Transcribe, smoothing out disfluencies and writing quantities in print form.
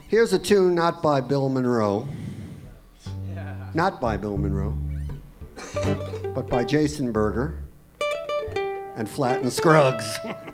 Here's a tune not by Bill Monroe. Not by Bill Monroe, but by Jason Berger and Flatt and Scruggs.